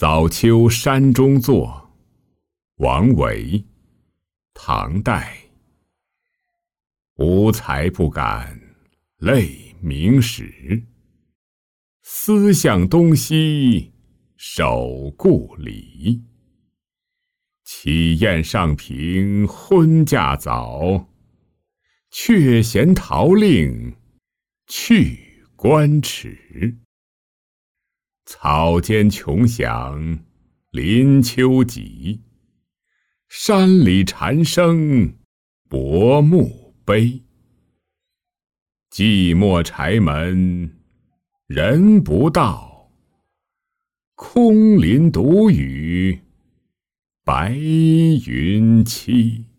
早秋山中坐，王维，唐代。无才不敢泪明时，思向东西守故里。启宴上平婚嫁早，却嫌桃令去官迟。草间穷响林秋急，山里蝉声薄暮悲。寂寞柴门人不到，空林独语白云栖。